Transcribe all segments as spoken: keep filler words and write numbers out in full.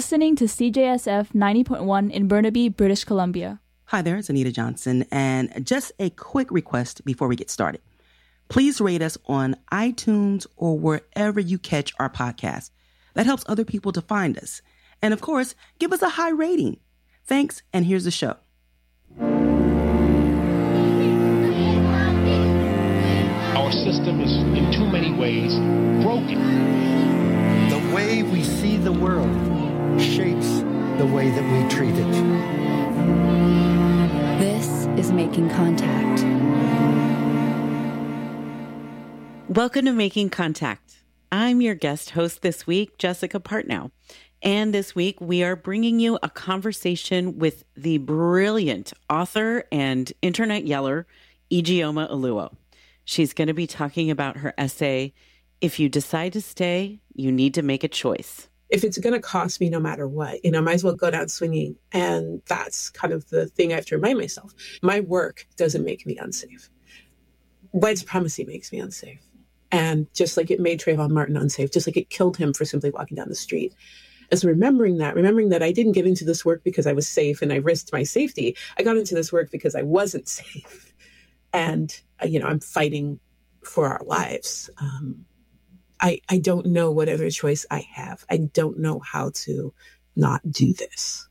Listening to C J S F ninety point one in Burnaby, British Columbia. Hi there, it's Anita Johnson, and just a quick request before we get started. Please rate us on iTunes or wherever you catch our podcast. That helps other people to find us. And of course, give us a high rating. Thanks, and here's the show. Our system is in too many ways broken. The way we see the world shapes the way that we treat it. This is Making Contact. Welcome to Making Contact. I'm your guest host this week, Jessica Partnow. And this week, we are bringing you a conversation with the brilliant author and internet yeller, Ijeoma Oluo. She's going to be talking about her essay, If You Decide to Stay, You Need to Make a Choice. If it's going to cost me no matter what, you know, I might as well go down swinging. And that's kind of the thing I have to remind myself. My work doesn't make me unsafe. White supremacy makes me unsafe. And just like it made Trayvon Martin unsafe, just like it killed him for simply walking down the street. As remembering that, remembering that I didn't get into this work because I was safe and I risked my safety. I got into this work because I wasn't safe. And, uh, you know, I'm fighting for our lives. Um, I, I don't know what other choice I have. I don't know how to not do this.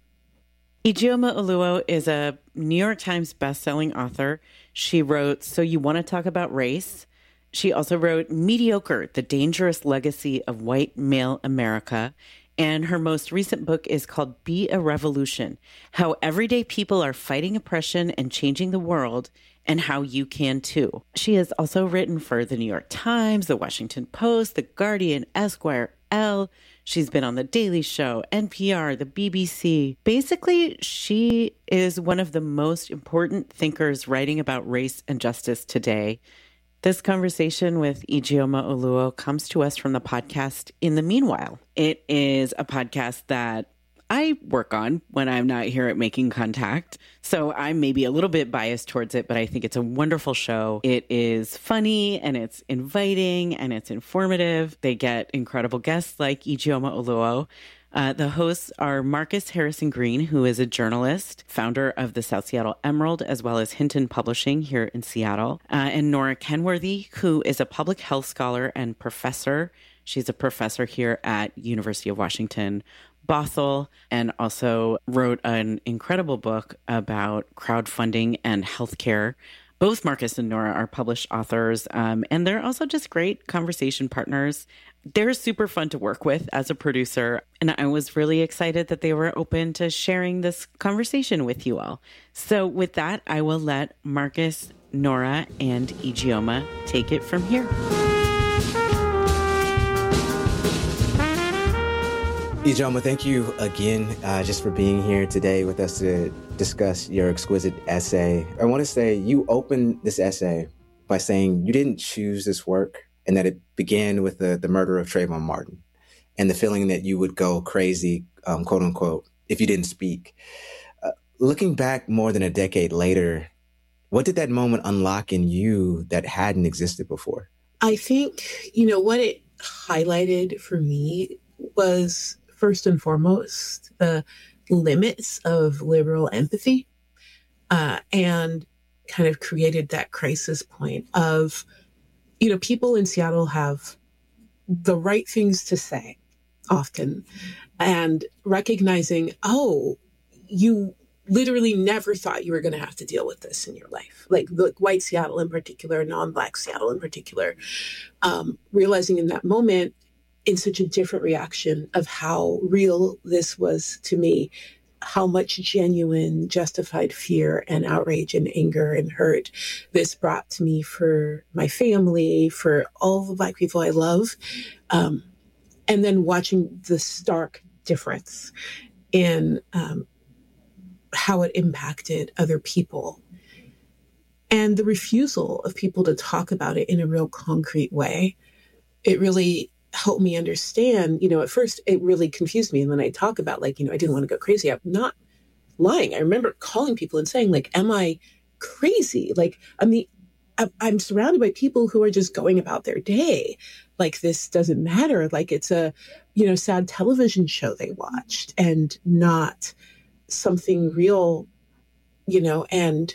Ijeoma Oluo is a New York Times bestselling author. She wrote So You Want to Talk About Race? She also wrote Mediocre, The Dangerous Legacy of White Male America. And her most recent book is called Be a Revolution, How Everyday People Are Fighting Oppression and Changing the World, and How You Can Too. She has also written for The New York Times, The Washington Post, The Guardian, Esquire, Elle. She's been on The Daily Show, N P R, the B B C. Basically, she is one of the most important thinkers writing about race and justice today. This conversation with Ijeoma Oluo comes to us from the podcast In the Meanwhile. It is a podcast that I work on when I'm not here at Making Contact. So I'm maybe a little bit biased towards it, but I think it's a wonderful show. It is funny and it's inviting and it's informative. They get incredible guests like Ijeoma Oluo. Uh, the hosts are Marcus Harrison Green, who is a journalist, founder of the South Seattle Emerald, as well as Hinton Publishing here in Seattle, uh, and Nora Kenworthy, who is a public health scholar and professor. She's a professor here at University of Washington, Bothell, and also wrote an incredible book about crowdfunding and healthcare. Both Marcus and Nora are published authors, um, and they're also just great conversation partners. They're super fun to work with as a producer, and I was really excited that they were open to sharing this conversation with you all. So with that, I will let Marcus, Nora, and Ijeoma take it from here. Ijeoma, thank you again uh, just for being here today with us to discuss your exquisite essay. I want to say you opened this essay by saying you didn't choose this work and that it began with the, the murder of Trayvon Martin and the feeling that you would go crazy, um, quote unquote, if you didn't speak. Uh, looking back more than a decade later, what did that moment unlock in you that hadn't existed before? I think, you know, what it highlighted for me was, first and foremost, the limits of liberal empathy, uh, and kind of created that crisis point of, you know, people in Seattle have the right things to say often, and recognizing, oh, you literally never thought you were going to have to deal with this in your life. Like, like white Seattle in particular, non-Black Seattle in particular, um, realizing in that moment, in such a different reaction of how real this was to me, how much genuine, justified fear and outrage and anger and hurt this brought to me for my family, for all the Black people I love. Um, and then watching the stark difference in um, how it impacted other people. And the refusal of people to talk about it in a real concrete way. It really helped me understand, you know, at first it really confused me. And when I talk about, like, you know, I didn't want to go crazy, I'm not lying. I remember calling people and saying, like, am I crazy? Like, I mean, I'm surrounded by people who are just going about their day like this doesn't matter. Like it's a, you know, sad television show they watched and not something real, you know, and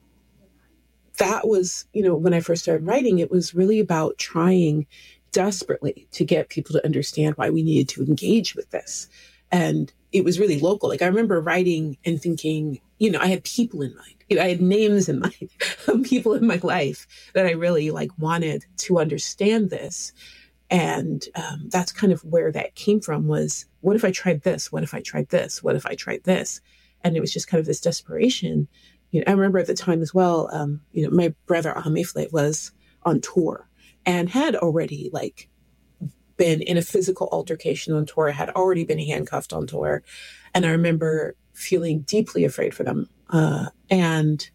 that was, you know, when I first started writing, it was really about trying desperately to get people to understand why we needed to engage with this. And it was really local. Like I remember writing and thinking, you know, I had people in mind. You know, I had names in mind of people in my life that I really like wanted to understand this. And um, that's kind of where that came from was, what if I tried this? What if I tried this? What if I tried this? And it was just kind of this desperation. You know, I remember at the time as well, um, you know, my brother Ahamefle was on tour and had already like been in a physical altercation on tour, had already been handcuffed on tour. And I remember feeling deeply afraid for them uh, and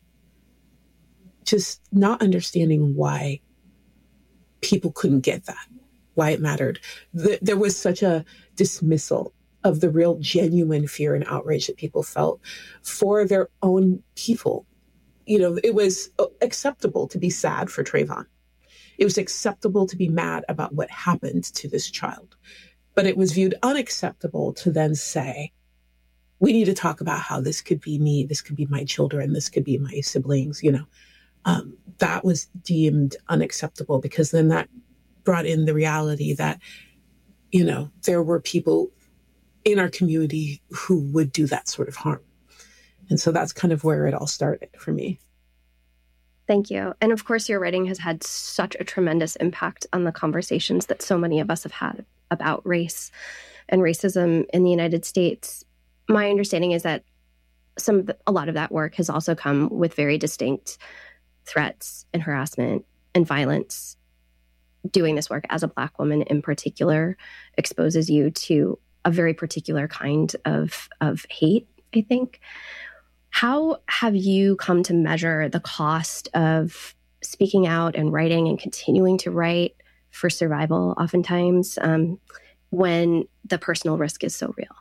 just not understanding why people couldn't get that, why it mattered. The, there was such a dismissal of the real genuine fear and outrage that people felt for their own people. You know, it was acceptable to be sad for Trayvon. It was acceptable to be mad about what happened to this child. But it was viewed unacceptable to then say, we need to talk about how this could be me, this could be my children, this could be my siblings, you know. Um, that was deemed unacceptable because then that brought in the reality that, you know, there were people in our community who would do that sort of harm. And so that's kind of where it all started for me. Thank you. And of course, your writing has had such a tremendous impact on the conversations that so many of us have had about race and racism in the United States. My understanding is that some, a lot of that work has also come with very distinct threats and harassment and violence. Doing this work as a Black woman in particular exposes you to a very particular kind of, of hate, I think. How have you come to measure the cost of speaking out and writing and continuing to write for survival oftentimes um, when the personal risk is so real?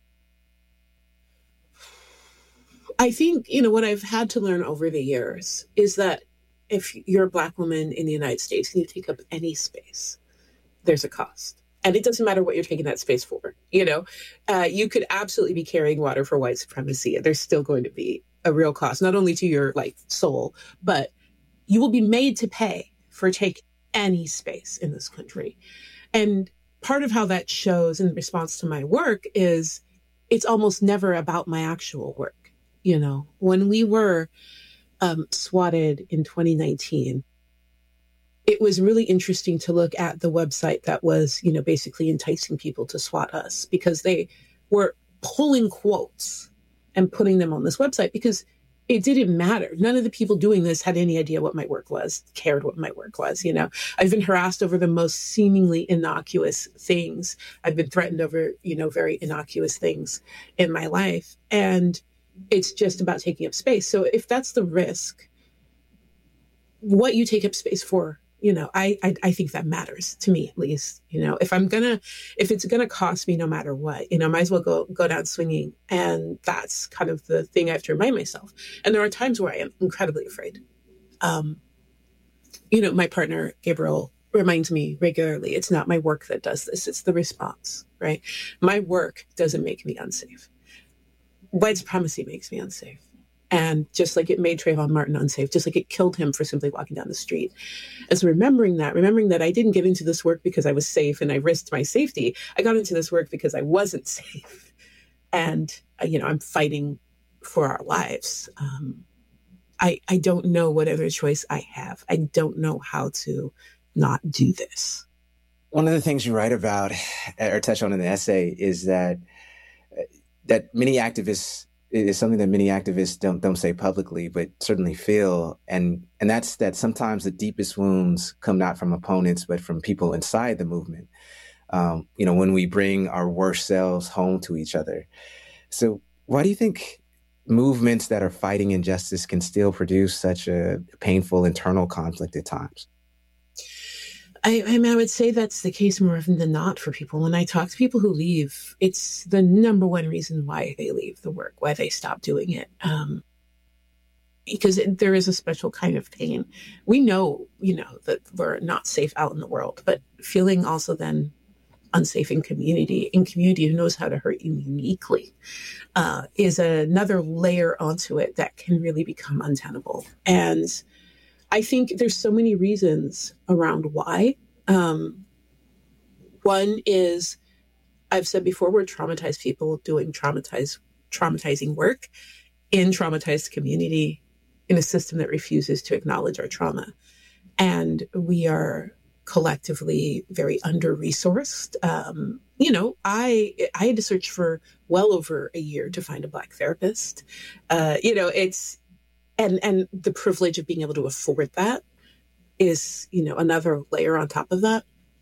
I think, you know, what I've had to learn over the years is that if you're a Black woman in the United States and you take up any space, there's a cost. And it doesn't matter what you're taking that space for. You know, uh, you could absolutely be carrying water for white supremacy. There's still going to be a real cost, not only to your like soul, but you will be made to pay for taking any space in this country. And part of how that shows in response to my work is it's almost never about my actual work. You know, when we were um, swatted in twenty nineteen, it was really interesting to look at the website that was, you know, basically enticing people to SWAT us because they were pulling quotes and putting them on this website because it didn't matter. None of the people doing this had any idea what my work was, cared what my work was. You know, I've been harassed over the most seemingly innocuous things. I've been threatened over, you know, very innocuous things in my life. And it's just about taking up space. So if that's the risk, what you take up space for, you know, I, I I think that matters to me, at least. You know, if I'm gonna, if it's gonna cost me no matter what, you know, I might as well go go down swinging. And that's kind of the thing I have to remind myself. And there are times where I am incredibly afraid. Um, you know, my partner Gabriel reminds me regularly, it's not my work that does this; it's the response. Right? My work doesn't make me unsafe. White supremacy makes me unsafe. And just like it made Trayvon Martin unsafe, just like it killed him for simply walking down the street. And so remembering that, remembering that I didn't get into this work because I was safe and I risked my safety. I got into this work because I wasn't safe. And, uh, you know, I'm fighting for our lives. Um, I, I don't know what other choice I have. I don't know how to not do this. One of the things you write about or touch on in the essay is that that many activists is something that many activists don't don't say publicly, but certainly feel. And and that's that sometimes the deepest wounds come not from opponents, but from people inside the movement. Um, you know, when we bring our worst selves home to each other. So why do you think movements that are fighting injustice can still produce such a painful internal conflict at times? I, I mean, I would say that's the case more often than not for people. When I talk to people who leave, it's the number one reason why they leave the work, why they stop doing it. Um, because it, there is a special kind of pain. We know, you know, that we're not safe out in the world, but feeling also then unsafe in community, in community who knows how to hurt you uniquely, uh, is another layer onto it that can really become untenable. And I think there's so many reasons around why. Um, one is, I've said before, we're traumatized people doing traumatized, traumatizing work in traumatized community in a system that refuses to acknowledge our trauma. And we are collectively very under-resourced. Um, you know, I I had to search for well over a year to find a Black therapist. Uh, you know, it's, and and the privilege of being able to afford that is, you know, another layer on top of that.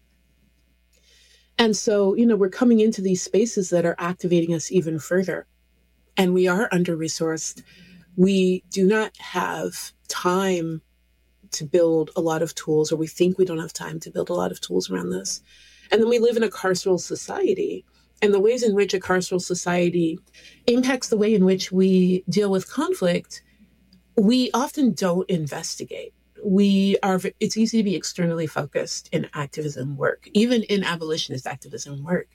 And so, you know, we're coming into these spaces that are activating us even further. And we are under-resourced. We do not have time to build a lot of tools, or we think we don't have time to build a lot of tools around this. And then we live in a carceral society, and the ways in which a carceral society impacts the way in which we deal with conflict, we often don't investigate. We are, it's easy to be externally focused in activism work, even in abolitionist activism work,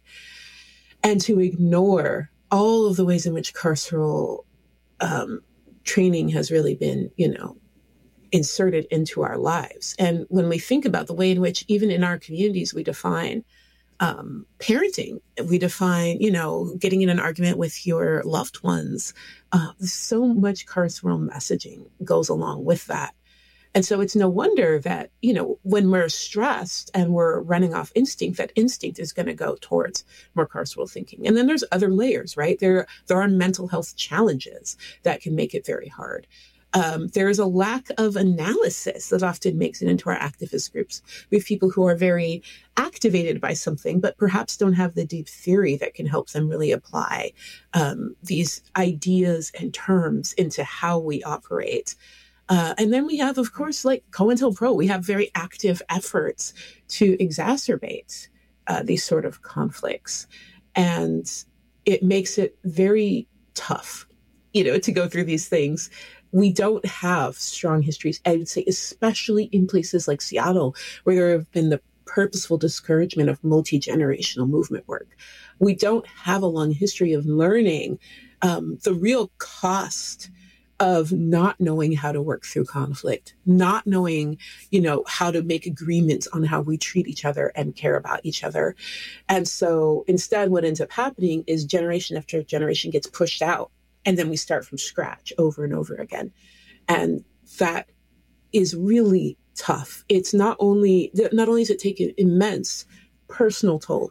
and to ignore all of the ways in which carceral um, training has really been, you know, inserted into our lives. And when we think about the way in which even in our communities we define um, parenting, we define, you know, getting in an argument with your loved ones, uh, so much carceral messaging goes along with that. And so it's no wonder that, you know, when we're stressed and we're running off instinct, that instinct is going to go towards more carceral thinking. And then there's other layers, right? There, there are mental health challenges that can make it very hard. Um, there is a lack of analysis that often makes it into our activist groups. We have people who are very activated by something, but perhaps don't have the deep theory that can help them really apply um, these ideas and terms into how we operate. Uh, and then we have, of course, like COINTELPRO, we have very active efforts to exacerbate uh, these sort of conflicts. And it makes it very tough, you know, to go through these things. We don't have strong histories, I would say, especially in places like Seattle, where there have been the purposeful discouragement of multi-generational movement work. We don't have a long history of learning um, the real cost of not knowing how to work through conflict, not knowing, you know, how to make agreements on how we treat each other and care about each other. And so instead, what ends up happening is generation after generation gets pushed out. And then we start from scratch over and over again. And that is really tough. It's not only, not only does it take an immense personal toll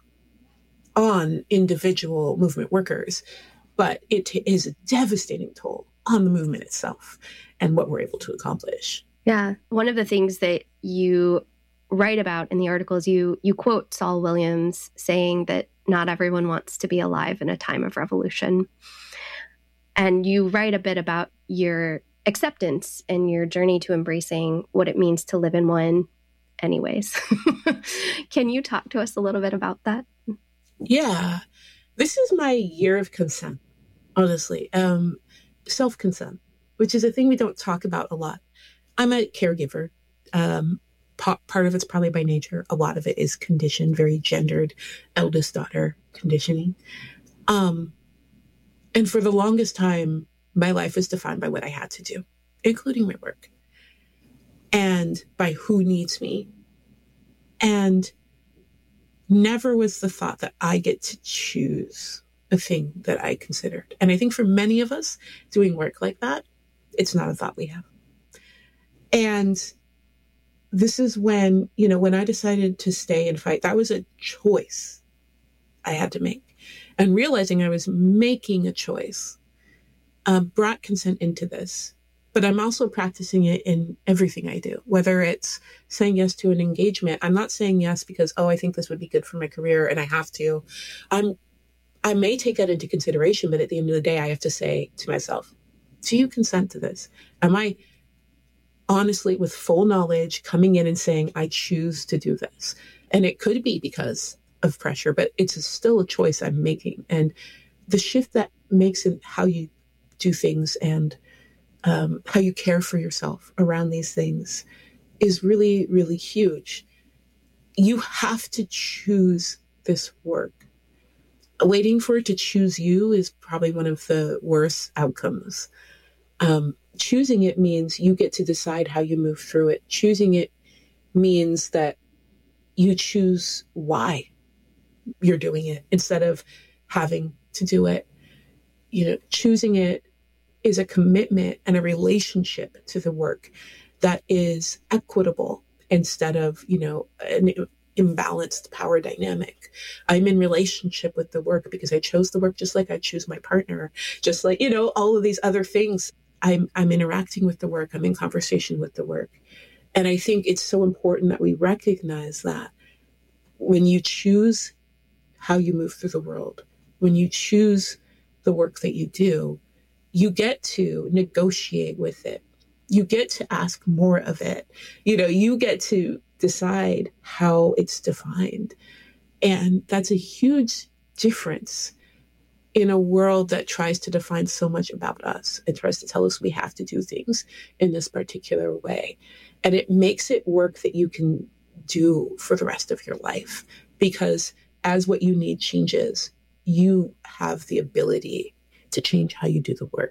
on individual movement workers, but it t- is a devastating toll on the movement itself and what we're able to accomplish. Yeah. One of the things that you write about in the article is you, you quote Saul Williams saying that not everyone wants to be alive in a time of revolution. And you write a bit about your acceptance and your journey to embracing what it means to live in one anyways. Can you talk to us a little bit about that? Yeah. This is my year of consent, honestly. Um, self-consent, which is a thing we don't talk about a lot. I'm a caregiver. Um, pa- part of it's probably by nature. A lot of it is conditioned, very gendered, eldest daughter conditioning. Um, And for the longest time, my life was defined by what I had to do, including my work, and by who needs me. And never was the thought that I get to choose a thing that I considered. And I think for many of us doing work like that, it's not a thought we have. And this is when, you know, when I decided to stay and fight, that was a choice I had to make. And realizing I was making a choice um, brought consent into this. But I'm also practicing it in everything I do, whether it's saying yes to an engagement. I'm not saying yes because, oh, I think this would be good for my career and I have to. I'm, I may take that into consideration, but at the end of the day, I have to say to myself, do you consent to this? Am I honestly, with full knowledge, coming in and saying, I choose to do this? And it could be because of pressure, but it's still a choice I'm making. And the shift that makes in how you do things and um, how you care for yourself around these things is really, really huge. You have to choose this work. Waiting for it to choose you is probably one of the worst outcomes. Um, choosing it means you get to decide how you move through it. Choosing it means that you choose why you're doing it instead of having to do it. You know, choosing it is a commitment and a relationship to the work that is equitable instead of, you know, an imbalanced power dynamic. I'm in relationship with the work because I chose the work just like I choose my partner, just like, you know, all of these other things. I'm I'm interacting with the work. I'm in conversation with the work. And I think it's so important that we recognize that when you choose how you move through the world, when you choose the work that you do, you get to negotiate with it. You get to ask more of it. You know, you get to decide how it's defined. And that's a huge difference in a world that tries to define so much about us and tries to tell us we have to do things in this particular way. And it makes it work that you can do for the rest of your life, because as what you need changes, you have the ability to change how you do the work.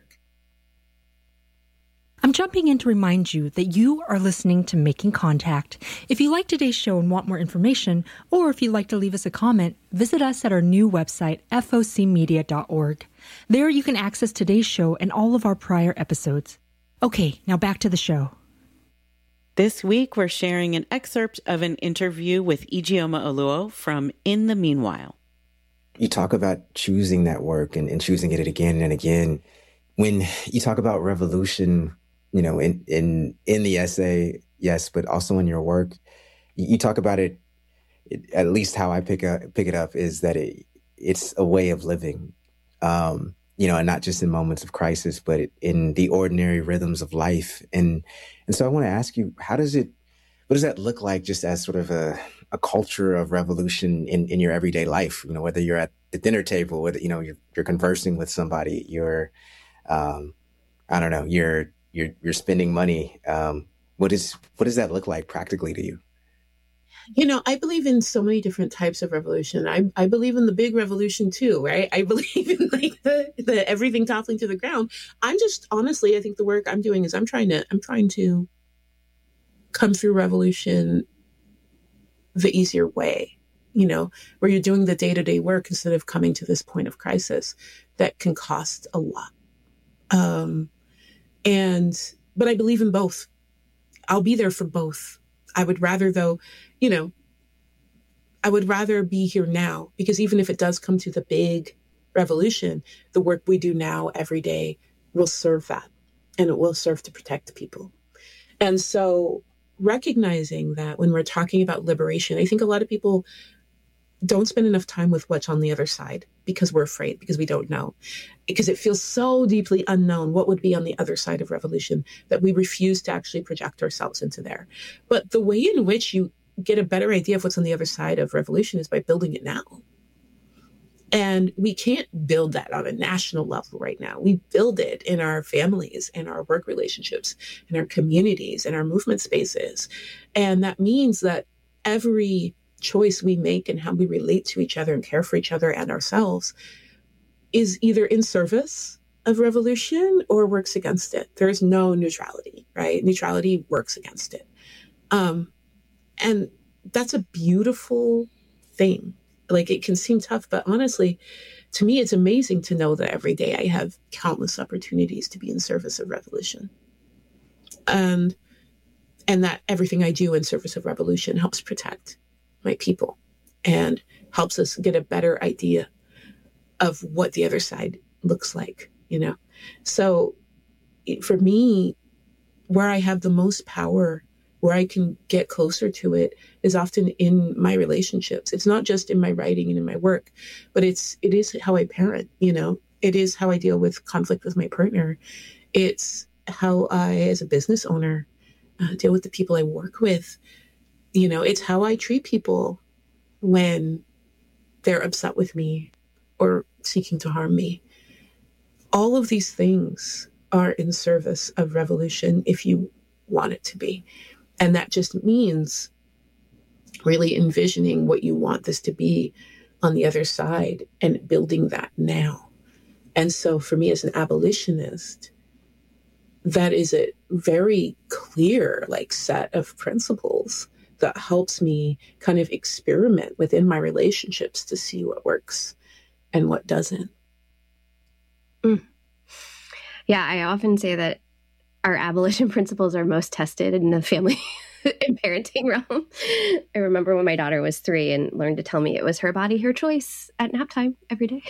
I'm jumping in to remind you that you are listening to Making Contact. If you like today's show and want more information, or if you'd like to leave us a comment, visit us at our new website, f o c media dot org. There you can access today's show and all of our prior episodes. Okay, now back to the show. This week, we're sharing an excerpt of an interview with Ijeoma Oluo from In the Meanwhile. You talk about choosing that work and, and choosing it again and again. When you talk about revolution, you know, in, in, in the essay, yes, but also in your work, you, you talk about it, it, at least how I pick up, pick it up is that it, it's a way of living, um, you know, and not just in moments of crisis, but it, in the ordinary rhythms of life. And, and so I want to ask you, how does it, what does that look like just as sort of a, a culture of revolution in, in your everyday life? You know, whether you're at the dinner table, whether, you know, you're, you're conversing with somebody, you're, um, I don't know, you're, you're, you're spending money. Um, what is, what does that look like practically to you? You know, I believe in so many different types of revolution. I I believe in the big revolution too, right? I believe in like the, the everything toppling to the ground. I'm just, honestly, I think the work I'm doing is I'm trying to, I'm trying to come through revolution the easier way, you know, where you're doing the day-to-day work instead of coming to this point of crisis that can cost a lot. Um, and, but I believe in both. I'll be there for both. I would rather, though, you know, I would rather be here now, because even if it does come to the big revolution, the work we do now every day will serve that, and it will serve to protect people. And so recognizing that when we're talking about liberation, I think a lot of people don't spend enough time with what's on the other side because we're afraid, because we don't know, because it feels so deeply unknown what would be on the other side of revolution that we refuse to actually project ourselves into there. But the way in which you get a better idea of what's on the other side of revolution is by building it now. And we can't build that on a national level right now. We build it in our families, in our work relationships, in our communities, in our movement spaces. And that means that every choice we make and how we relate to each other and care for each other and ourselves is either in service of revolution or works against it. There's no neutrality, right? Neutrality works against it. Um, and that's a beautiful thing. Like, it can seem tough, but honestly, to me, it's amazing to know that every day I have countless opportunities to be in service of revolution. And, and that everything I do in service of revolution helps protect my people and helps us get a better idea of what the other side looks like, you know? So for me, where I have the most power, where I can get closer to it, is often in my relationships. It's not just in my writing and in my work, but it's, it is how I parent, you know? It is how I deal with conflict with my partner. It's how I, as a business owner, uh, deal with the people I work with. You know, it's how I treat people when they're upset with me or seeking to harm me. All of these things are in service of revolution if you want it to be. And that just means really envisioning what you want this to be on the other side and building that now. And so for me as an abolitionist, that is a very clear like set of principles that helps me kind of experiment within my relationships to see what works and what doesn't. Mm. Yeah, I often say that our abolition principles are most tested in the family and parenting realm. I remember when my daughter was three and learned to tell me it was her body, her choice at nap time every day.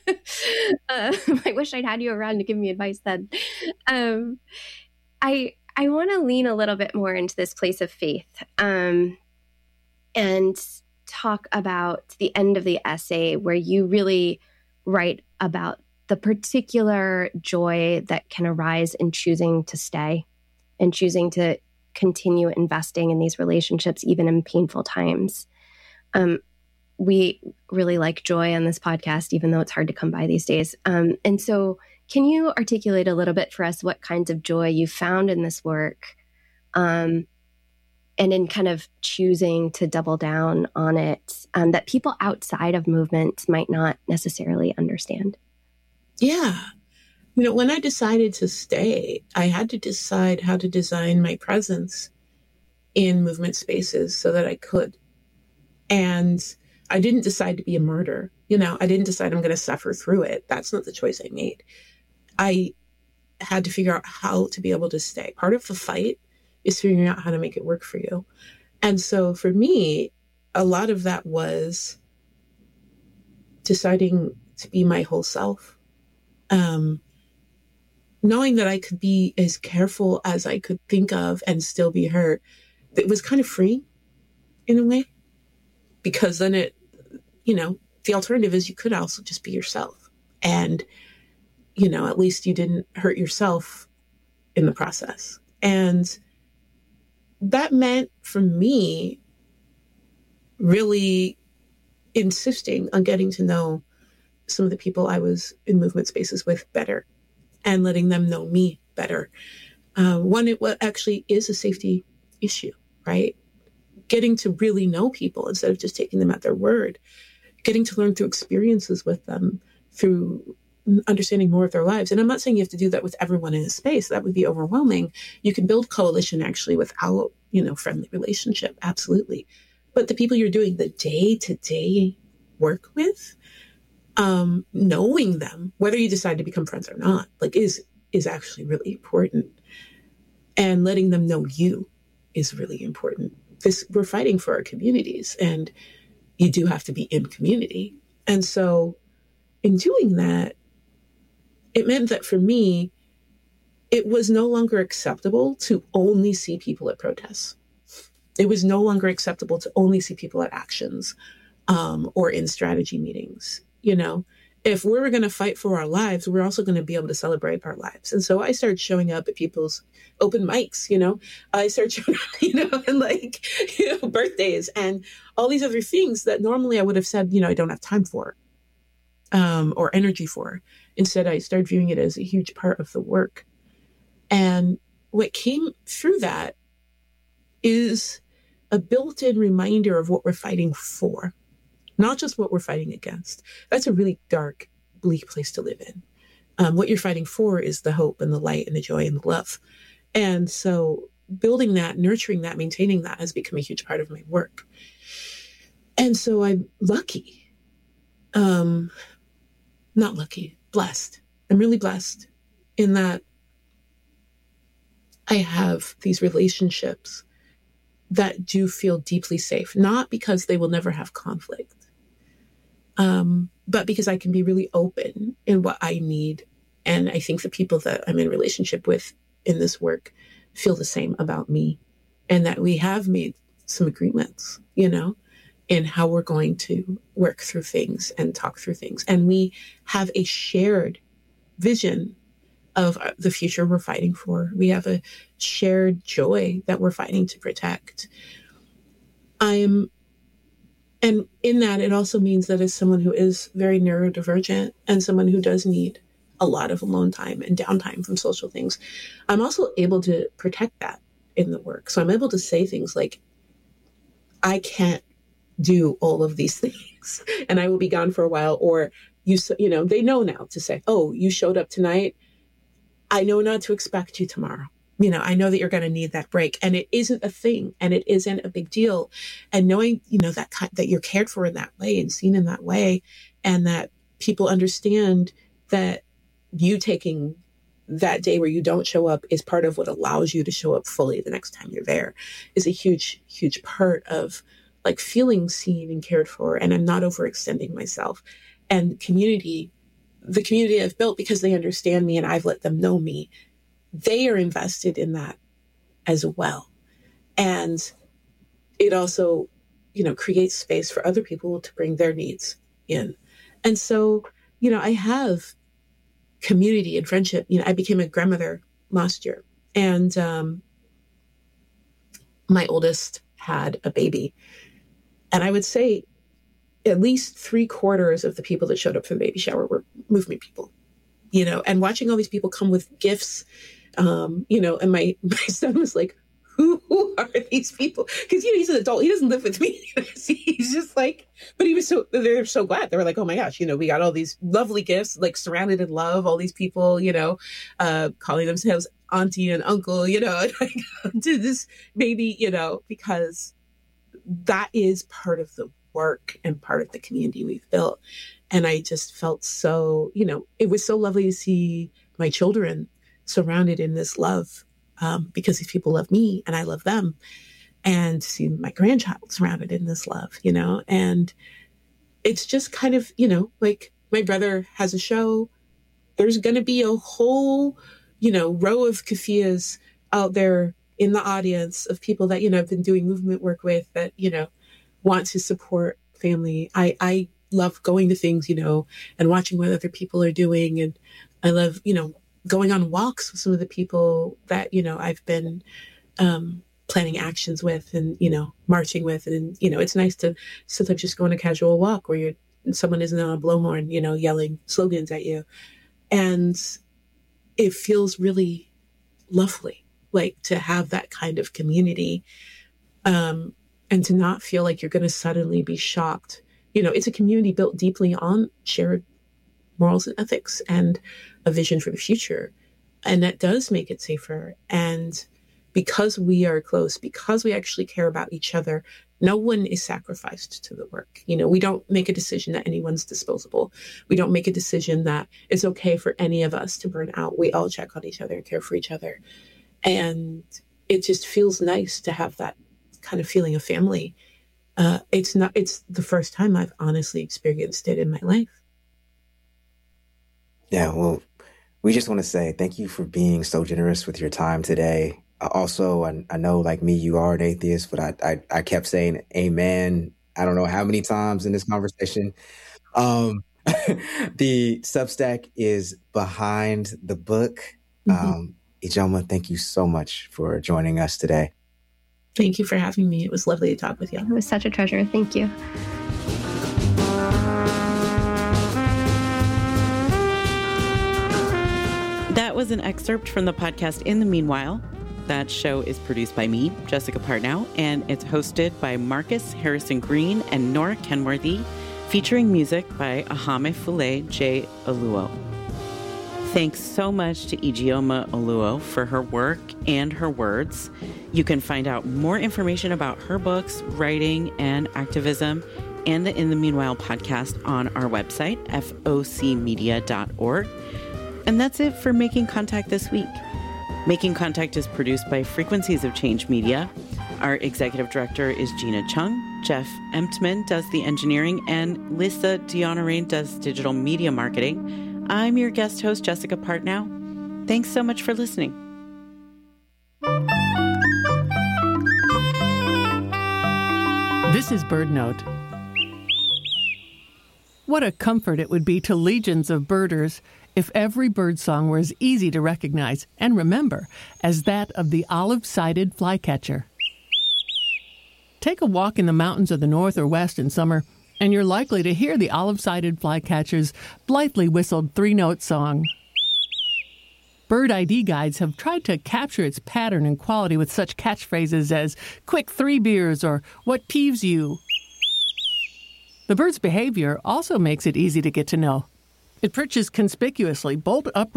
uh, I wish I'd had you around to give me advice then. Um, I I want to lean a little bit more into this place of faith um, and talk about the end of the essay where you really write about the particular joy that can arise in choosing to stay and choosing to continue investing in these relationships, even in painful times. Um, we really like joy on this podcast, even though it's hard to come by these days. Um, and so can you articulate a little bit for us what kinds of joy you found in this work um, and in kind of choosing to double down on it um, that people outside of movements might not necessarily understand? Yeah. You know, when I decided to stay, I had to decide how to design my presence in movement spaces so that I could. And I didn't decide to be a martyr. You know, I didn't decide I'm going to suffer through it. That's not the choice I made. I had to figure out how to be able to stay. Part of the fight is figuring out how to make it work for you. And so for me, a lot of that was deciding to be my whole self. Um, knowing that I could be as careful as I could think of and still be hurt, it was kind of freeing in a way, because then it, you know, the alternative is you could also just be yourself. And, you know, at least you didn't hurt yourself in the process. And that meant for me really insisting on getting to know some of the people I was in movement spaces with better and letting them know me better. Uh, one, it what actually is a safety issue, right? Getting to really know people instead of just taking them at their word, getting to learn through experiences with them, through understanding more of their lives. And I'm not saying you have to do that with everyone in a space. That would be overwhelming. You can build coalition actually without, you know, friendly relationship. Absolutely. But the people you're doing the day-to-day work with, Um, knowing them, whether you decide to become friends or not, like is is actually really important. And letting them know you is really important. This we're fighting for our communities, and you do have to be in community. And so in doing that, it meant that for me, it was no longer acceptable to only see people at protests. It was no longer acceptable to only see people at actions um, or in strategy meetings. You know, if we were going to fight for our lives, we're also going to be able to celebrate our lives. And so I started showing up at people's open mics, you know, I started showing up, you know, and like, you know, birthdays and all these other things that normally I would have said, you know, I don't have time for um, or energy for. Instead, I started viewing it as a huge part of the work. And what came through that is a built-in reminder of what we're fighting for. Not just what we're fighting against. That's a really dark, bleak place to live in. Um, what you're fighting for is the hope and the light and the joy and the love. And so building that, nurturing that, maintaining that has become a huge part of my work. And so I'm lucky. Um, not lucky, blessed. I'm really blessed in that I have these relationships that do feel deeply safe, not because they will never have conflict, um, but because I can be really open in what I need. And I think the people that I'm in relationship with in this work feel the same about me, and that we have made some agreements, you know, in how we're going to work through things and talk through things. And we have a shared vision of the future we're fighting for. We have a shared joy that we're fighting to protect. I'm, and in that, it also means that as someone who is very neurodivergent and someone who does need a lot of alone time and downtime from social things, I'm also able to protect that in the work. So I'm able to say things like, I can't do all of these things and I will be gone for a while. Or, you, you know, they know now to say, oh, you showed up tonight. I know not to expect you tomorrow. You know, I know that you're going to need that break, and it isn't a thing, and it isn't a big deal. And knowing, you know, that that you're cared for in that way and seen in that way, and that people understand that you taking that day where you don't show up is part of what allows you to show up fully the next time you're there, is a huge, huge part of like feeling seen and cared for. And I'm not overextending myself. And community, the community I've built, because they understand me and I've let them know me, they are invested in that as well. And it also, you know, creates space for other people to bring their needs in. And so, you know, I have community and friendship. You know, I became a grandmother last year, and um, my oldest had a baby. And I would say at least three quarters of the people that showed up for the baby shower were movement people, you know, and watching all these people come with gifts. Um, you know, and my, my son was like, who, who are these people? Because, you know, he's an adult. He doesn't live with me. He's just like, but he was so, they're so glad. They were like, oh my gosh, you know, we got all these lovely gifts, like surrounded in love, all these people, you know, uh, calling themselves auntie and uncle, you know, like, to this baby, you know, because that is part of the work and part of the community we've built. And I just felt so, you know, it was so lovely to see my children surrounded in this love, um, because these people love me and I love them, and see my grandchild surrounded in this love, you know, and it's just kind of, you know, like my brother has a show. There's going to be a whole, you know, row of Kafias out there in the audience of people that, you know, I've been doing movement work with that, you know, want to support family. I, I love going to things, you know, and watching what other people are doing. And I love, you know, going on walks with some of the people that, you know, I've been um, planning actions with and, you know, marching with. And, you know, it's nice to sometimes just go on a casual walk where you're, someone isn't on a blowhorn, you know, yelling slogans at you. And it feels really lovely, like to have that kind of community, um, and to not feel like you're going to suddenly be shocked. You know, it's a community built deeply on shared morals and ethics and a vision for the future. And that does make it safer. And because we are close, because we actually care about each other, no one is sacrificed to the work. You know, we don't make a decision that anyone's disposable. We don't make a decision that it's okay for any of us to burn out. We all check on each other and care for each other. And it just feels nice to have that kind of feeling of family. Uh, it's not, it's the first time I've honestly experienced it in my life. Yeah, well, we just want to say thank you for being so generous with your time today. Uh, also, I, I know, like me, you are an atheist, but I, I, I kept saying amen. I don't know how many times in this conversation. Um, the Substack is behind the book. Mm-hmm. Um, Ijeoma, thank you so much for joining us today. Thank you for having me. It was lovely to talk with you. It was such a treasure. Thank you. That was an excerpt from the podcast In the Meanwhile. That show is produced by me, Jessica Partnow, and it's hosted by Marcus Harrison Green and Nora Kenworthy, featuring music by Ahame Fule J. Oluo. Thanks so much to Ijeoma Oluo for her work and her words. You can find out more information about her books, writing, and activism, and the In the Meanwhile podcast on our website, F O C media dot org. And that's it for Making Contact this week. Making Contact is produced by Frequencies of Change Media. Our executive director is Gina Chung. Jeff Emtman does the engineering, and Lisa Dionarain does digital media marketing. I'm your guest host, Jessica Partnow. Thanks so much for listening. This is BirdNote. What a comfort it would be to legions of birders if every birdsong were as easy to recognize and remember as that of the olive-sided flycatcher. Take a walk in the mountains of the north or west in summer, and you're likely to hear the olive-sided flycatcher's blithely whistled three-note song. Bird I D guides have tried to capture its pattern and quality with such catchphrases as quick three beers or what peeves you. The bird's behavior also makes it easy to get to know. It perches conspicuously, bolt upright